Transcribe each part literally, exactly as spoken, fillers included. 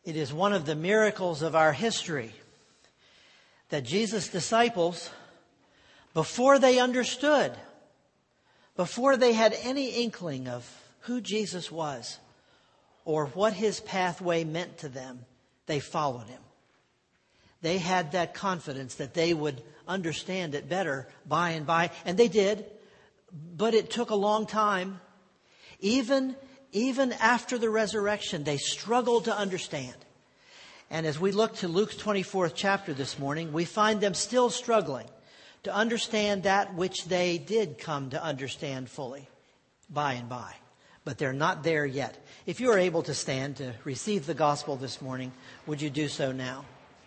It is one of the miracles of our history that Jesus' disciples, before they understood, before they had any inkling of who Jesus was or what his pathway meant to them, they followed him. They had that confidence that they would understand it better by and by, and they did, but it took a long time. Even, even after the resurrection, they struggled to understand. And as we look to Luke's twenty-fourth chapter this morning, we find them still struggling to understand that which they did come to understand fully by and by. But they're not there yet. If you are able to stand to receive the gospel this morning, would you do so now?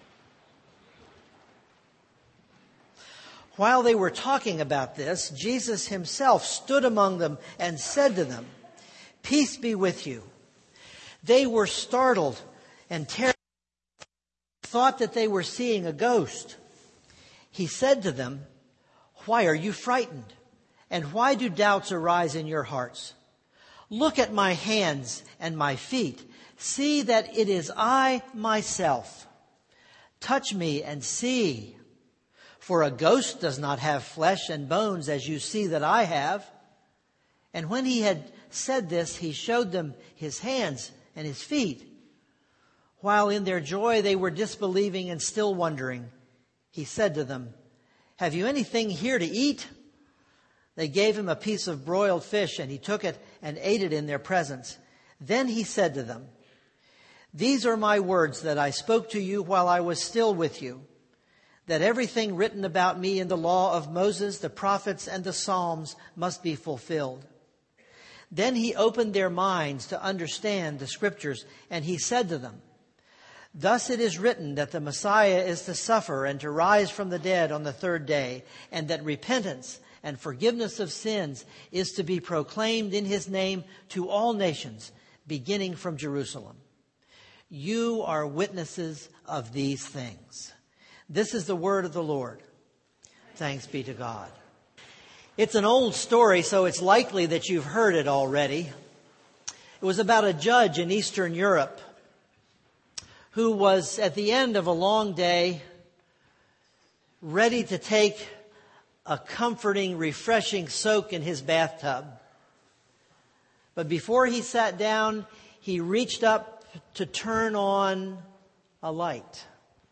While they were talking about this, Jesus himself stood among them and said to them, "Peace be with you." They were startled and terrified, thought that they were seeing a ghost. He said to them, "Why are you frightened? And why do doubts arise in your hearts? Look at my hands and my feet. See that it is I myself. Touch me and see. For a ghost does not have flesh and bones as you see that I have." And when he had said this, he showed them his hands and his feet. While in their joy they were disbelieving and still wondering, he said to them, "Have you anything here to eat?" They gave him a piece of broiled fish, and he took it and ate it in their presence. Then he said to them, "These are my words that I spoke to you while I was still with you, that everything written about me in the law of Moses, the prophets, and the Psalms must be fulfilled." Then he opened their minds to understand the scriptures, and he said to them, "Thus it is written that the Messiah is to suffer and to rise from the dead on the third day, and that repentance and forgiveness of sins is to be proclaimed in his name to all nations, beginning from Jerusalem. You are witnesses of these things." This is the word of the Lord. Thanks be to God. It's an old story, so it's likely that you've heard it already. It was about a judge in Eastern Europe who was at the end of a long day ready to take a comforting, refreshing soak in his bathtub. But before he sat down, he reached up to turn on a light.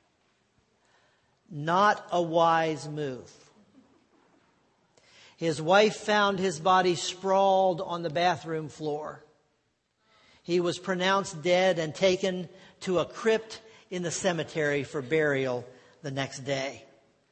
Not a wise move. His wife found his body sprawled on the bathroom floor. He was pronounced dead and taken to a crypt in the cemetery for burial the next day.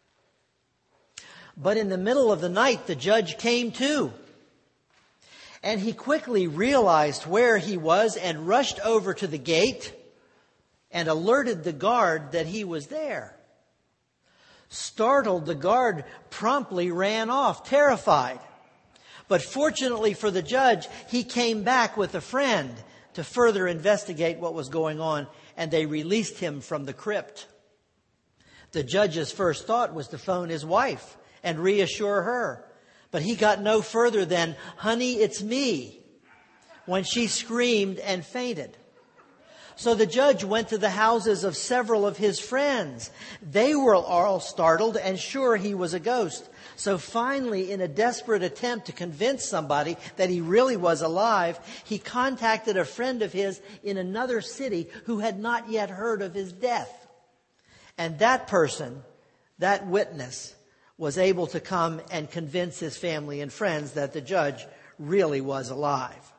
But in the middle of the night, the judge came to. And he quickly realized where he was and rushed over to the gate and alerted the guard that he was there. Startled, the guard promptly ran off, terrified. But fortunately for the judge, he came back with a friend to further investigate what was going on, and they released him from the crypt. The judge's first thought was to phone his wife and reassure her. But he got no further than, "Honey, it's me," when she screamed and fainted. So the judge went to the houses of several of his friends. They were all startled and sure he was a ghost. So finally, in a desperate attempt to convince somebody that he really was alive, he contacted a friend of his in another city who had not yet heard of his death. And that person, that witness, was able to come and convince his family and friends that the judge really was alive.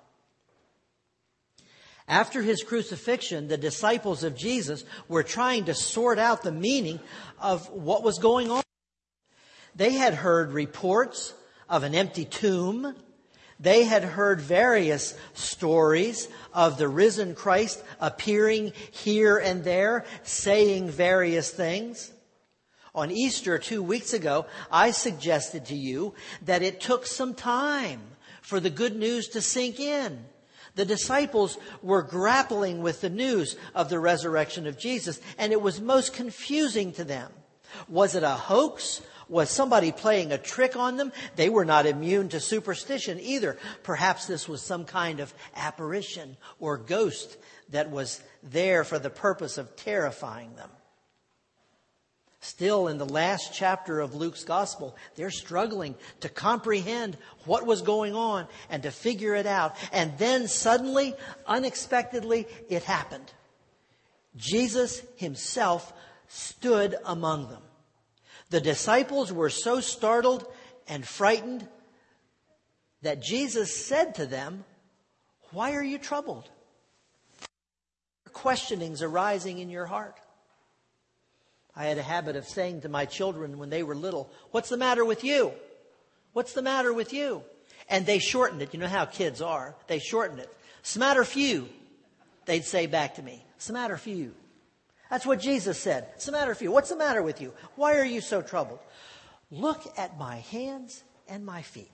After his crucifixion, the disciples of Jesus were trying to sort out the meaning of what was going on. They had heard reports of an empty tomb. They had heard various stories of the risen Christ appearing here and there, saying various things. On Easter two weeks ago, I suggested to you that it took some time for the good news to sink in. The disciples were grappling with the news of the resurrection of Jesus, and it was most confusing to them. Was it a hoax, Was somebody playing a trick on them? They were not immune to superstition either. Perhaps this was some kind of apparition or ghost that was there for the purpose of terrifying them. Still, in the last chapter of Luke's gospel, they're struggling to comprehend what was going on and to figure it out. And then suddenly, unexpectedly, it happened. Jesus himself stood among them. The disciples were so startled and frightened that Jesus said to them, "Why are you troubled? Questionings arising in your heart." I had a habit of saying to my children when they were little, "What's the matter with you? What's the matter with you?" And they shortened it. You know how kids are. They shortened it. "Smatter few," they'd say back to me. "Smatter few." That's what Jesus said. "Smatter few. What's the matter with you? Why are you so troubled? Look at my hands and my feet.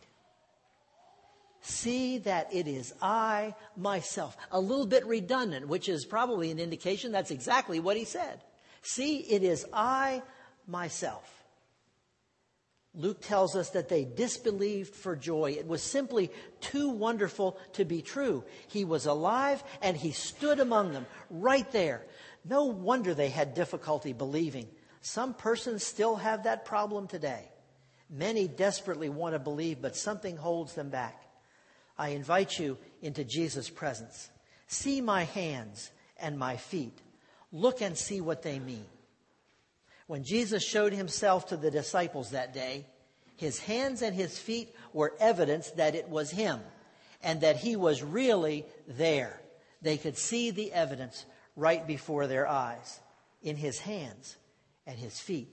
See that it is I myself." A little bit redundant, which is probably an indication that's exactly what he said. See, it is I myself. Luke tells us that they disbelieved for joy. It was simply too wonderful to be true. He was alive and he stood among them right there. No wonder they had difficulty believing. Some persons still have that problem today. Many desperately want to believe, but something holds them back. I invite you into Jesus' presence. See my hands and my feet. Look and see what they mean. When Jesus showed himself to the disciples that day, his hands and his feet were evidence that it was him and that he was really there. They could see the evidence right before their eyes in his hands and his feet.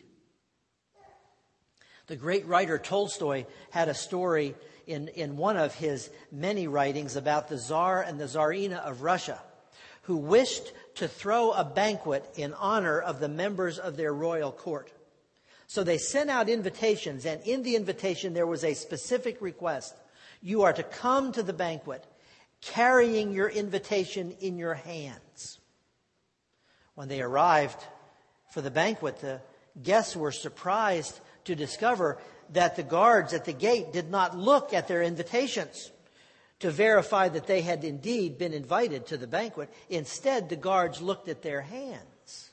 The great writer Tolstoy had a story in, in one of his many writings about the Tsar and the Tsarina of Russia, who wished to throw a banquet in honor of the members of their royal court. So they sent out invitations, and in the invitation there was a specific request. You are to come to the banquet carrying your invitation in your hands. When they arrived for the banquet, the guests were surprised to discover that the guards at the gate did not look at their invitations to verify that they had indeed been invited to the banquet. Instead, the guards looked at their hands.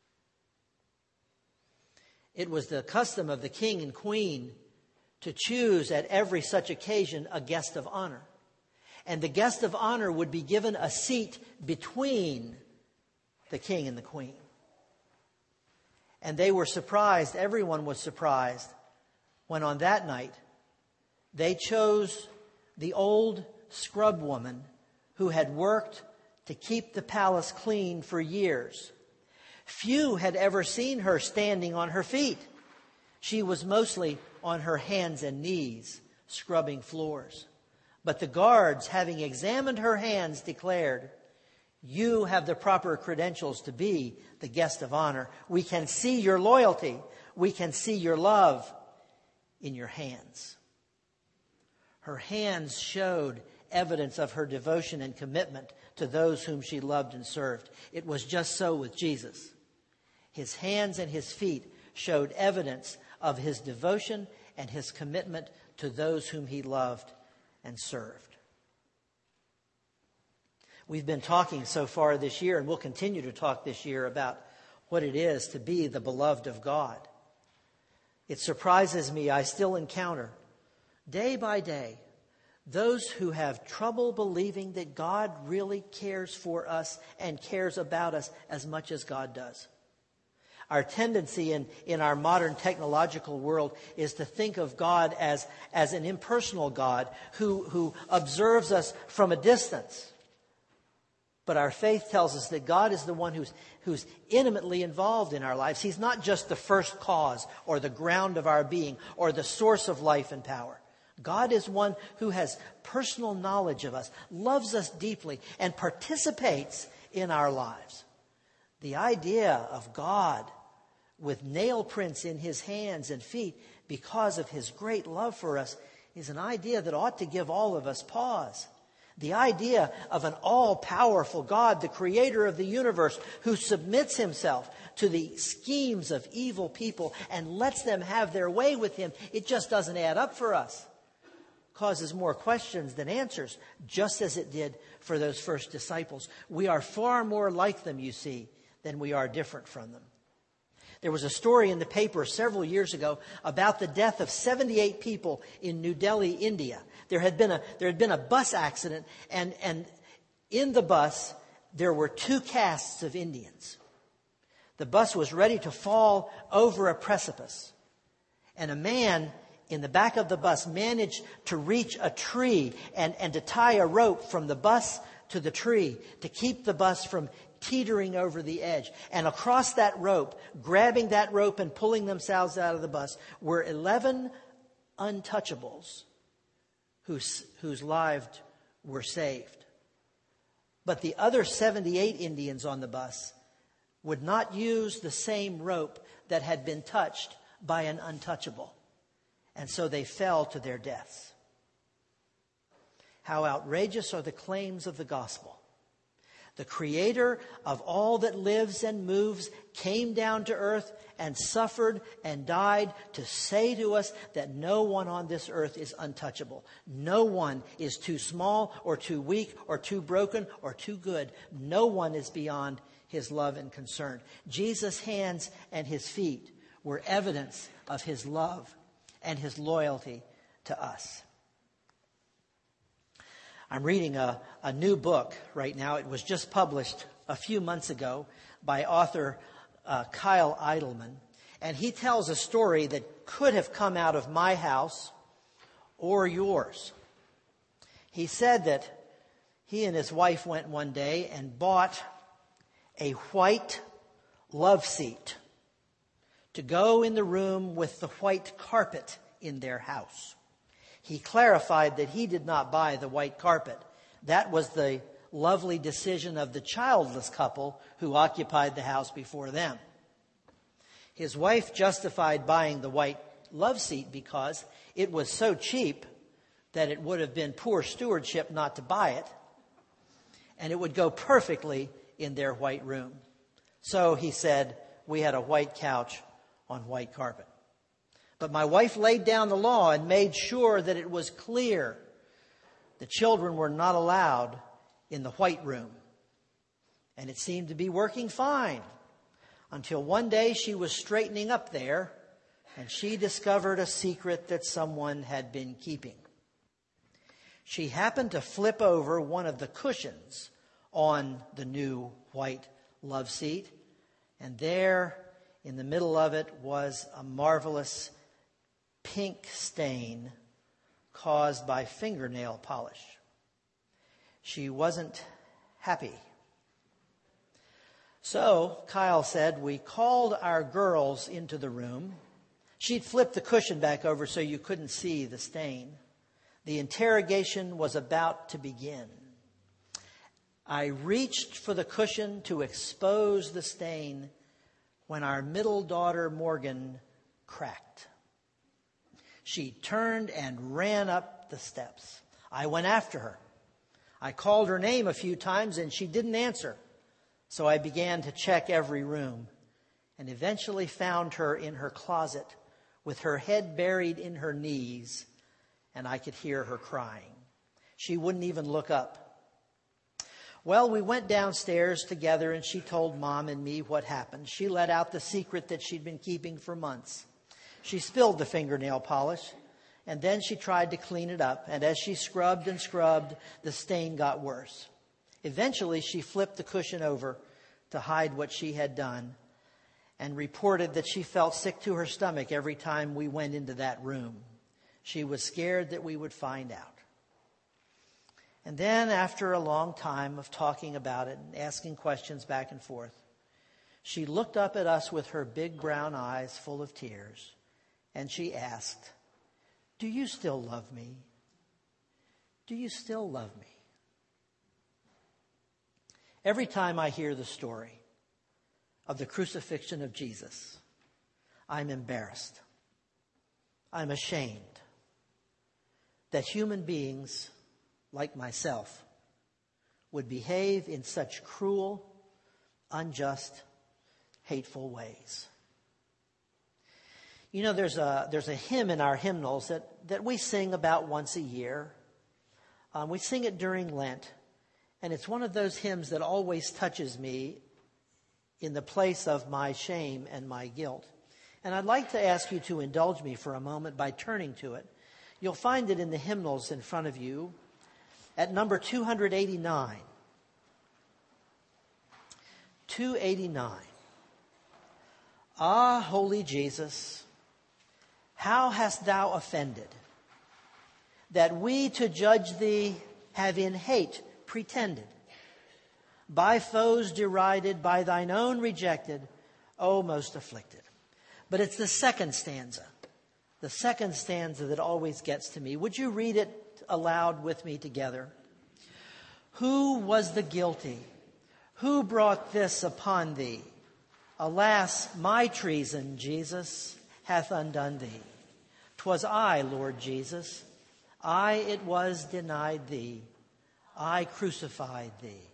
It was the custom of the king and queen to choose at every such occasion a guest of honor. And the guest of honor would be given a seat between the king and the queen. And they were surprised, everyone was surprised, when on that night they chose the old scrub woman who had worked to keep the palace clean for years. Few had ever seen her standing on her feet. She was mostly on her hands and knees, scrubbing floors. But the guards, having examined her hands, declared, "You have the proper credentials to be the guest of honor. We can see your loyalty. We can see your love in your hands." Her hands showed evidence of her devotion and commitment to those whom she loved and served. It was just so with Jesus. His hands and his feet showed evidence of his devotion and his commitment to those whom he loved and served. We've been talking so far this year, and we'll continue to talk this year, about what it is to be the beloved of God. It surprises me, I still encounter, day by day, those who have trouble believing that God really cares for us and cares about us as much as God does. Our tendency in, in our modern technological world is to think of God as, as an impersonal God who, who observes us from a distance. But our faith tells us that God is the one who's, who's intimately involved in our lives. He's not just the first cause or the ground of our being or the source of life and power. God is one who has personal knowledge of us, loves us deeply, and participates in our lives. The idea of God with nail prints in his hands and feet because of his great love for us is an idea that ought to give all of us pause. The idea of an all-powerful God, the creator of the universe, who submits himself to the schemes of evil people and lets them have their way with him, it just doesn't add up for us. Causes more questions than answers, just as it did for those first disciples. We are far more like them, you see, than we are different from them. There was a story in the paper several years ago about the death of seventy-eight people in New Delhi, India. There had been a, there had been a bus accident, and, and in the bus, there were two castes of Indians. The bus was ready to fall over a precipice, and a man in the back of the bus managed to reach a tree and, and to tie a rope from the bus to the tree to keep the bus from teetering over the edge. And across that rope, grabbing that rope and pulling themselves out of the bus, were eleven untouchables whose, whose lives were saved. But the other seventy-eight Indians on the bus would not use the same rope that had been touched by an untouchable. And so they fell to their deaths. How outrageous are the claims of the gospel. The creator of all that lives and moves came down to earth and suffered and died to say to us that no one on this earth is untouchable. No one is too small or too weak or too broken or too good. No one is beyond his love and concern. Jesus' hands and his feet were evidence of his love and his loyalty to us. I'm reading a, a new book right now. It was just published a few months ago by author uh, Kyle Idleman. And he tells a story that could have come out of my house or yours. He said that he and his wife went one day and bought a white love seat to go in the room with the white carpet in their house. He clarified that he did not buy the white carpet. That was the lovely decision of the childless couple who occupied the house before them. His wife justified buying the white love seat because it was so cheap that it would have been poor stewardship not to buy it, and it would go perfectly in their white room. So he said, we had a white couch on white carpet. But my wife laid down the law and made sure that it was clear the children were not allowed in the white room. And it seemed to be working fine until one day she was straightening up there and she discovered a secret that someone had been keeping. She happened to flip over one of the cushions on the new white love seat, and there in the middle of it was a marvelous pink stain caused by fingernail polish. She wasn't happy. So, Kyle said, we called our girls into the room. She'd flipped the cushion back over so you couldn't see the stain. The interrogation was about to begin. I reached for the cushion to expose the stain when our middle daughter, Morgan, cracked. She turned and ran up the steps. I went after her. I called her name a few times and she didn't answer. So I began to check every room and eventually found her in her closet with her head buried in her knees, and I could hear her crying. She wouldn't even look up. Well, we went downstairs together and she told Mom and me what happened. She let out the secret that she'd been keeping for months. She spilled the fingernail polish, and then she tried to clean it up. And as she scrubbed and scrubbed, the stain got worse. Eventually, she flipped the cushion over to hide what she had done and reported that she felt sick to her stomach every time we went into that room. She was scared that we would find out. And then, after a long time of talking about it and asking questions back and forth, she looked up at us with her big brown eyes full of tears, and she asked, "Do you still love me? Do you still love me?" Every time I hear the story of the crucifixion of Jesus, I'm embarrassed. I'm ashamed that human beings like myself would behave in such cruel, unjust, hateful ways. You know, there's a there's a hymn in our hymnals that, that we sing about once a year. Um, we sing it during Lent, and it's one of those hymns that always touches me in the place of my shame and my guilt. And I'd like to ask you to indulge me for a moment by turning to it. You'll find it in the hymnals in front of you at number two eighty-nine. two eighty-nine. Ah, holy Jesus, how hast thou offended, that we to judge thee have in hate pretended, by foes derided, by thine own rejected, O most afflicted. But it's the second stanza, the second stanza that always gets to me. Would you read it aloud with me together? Who was the guilty? Who brought this upon thee? Alas, my treason, Jesus, hath undone thee. 'Twas I, Lord Jesus, I it was denied thee. I crucified thee.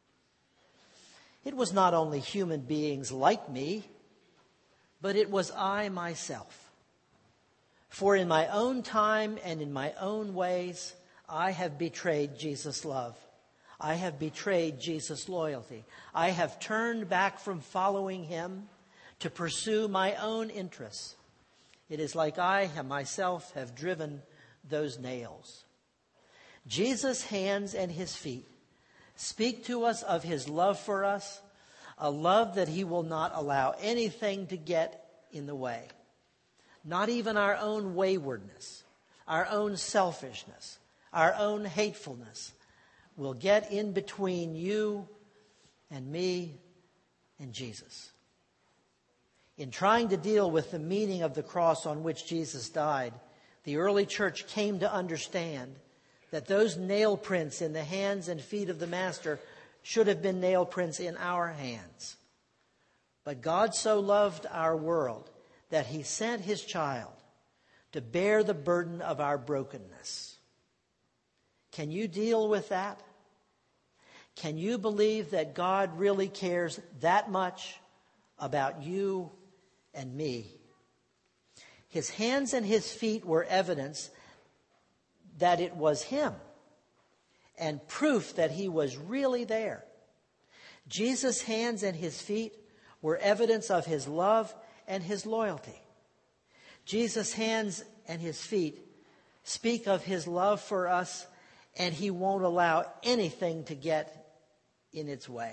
It was not only human beings like me, but it was I myself. For in my own time and in my own ways, I have betrayed Jesus' love. I have betrayed Jesus' loyalty. I have turned back from following him to pursue my own interests. It is like I have myself have driven those nails. Jesus' hands and his feet speak to us of his love for us, a love that he will not allow anything to get in the way. Not even our own waywardness, our own selfishness, our own hatefulness will get in between you and me and Jesus. In trying to deal with the meaning of the cross on which Jesus died, the early church came to understand that those nail prints in the hands and feet of the Master should have been nail prints in our hands. But God so loved our world that he sent his child to bear the burden of our brokenness. Can you deal with that? Can you believe that God really cares that much about you and me? His hands and his feet were evidence that it was him and proof that he was really there. Jesus' hands and his feet were evidence of his love and his loyalty. Jesus' hands and his feet speak of his love for us, and he won't allow anything to get in its way.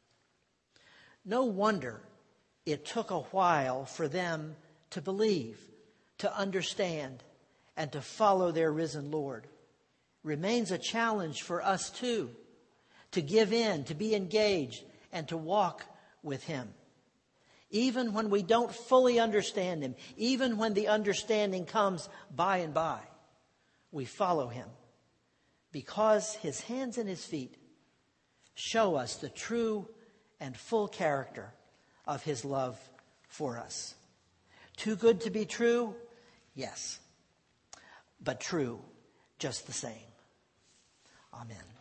No wonder it took a while for them to believe, to understand, and to follow their risen Lord. Remains a challenge for us too, to give in, to be engaged, and to walk with him. Even when we don't fully understand him, even when the understanding comes by and by, we follow him because his hands and his feet show us the true and full character of his love for us. Too good to be true? Yes. But true just the same. Amen.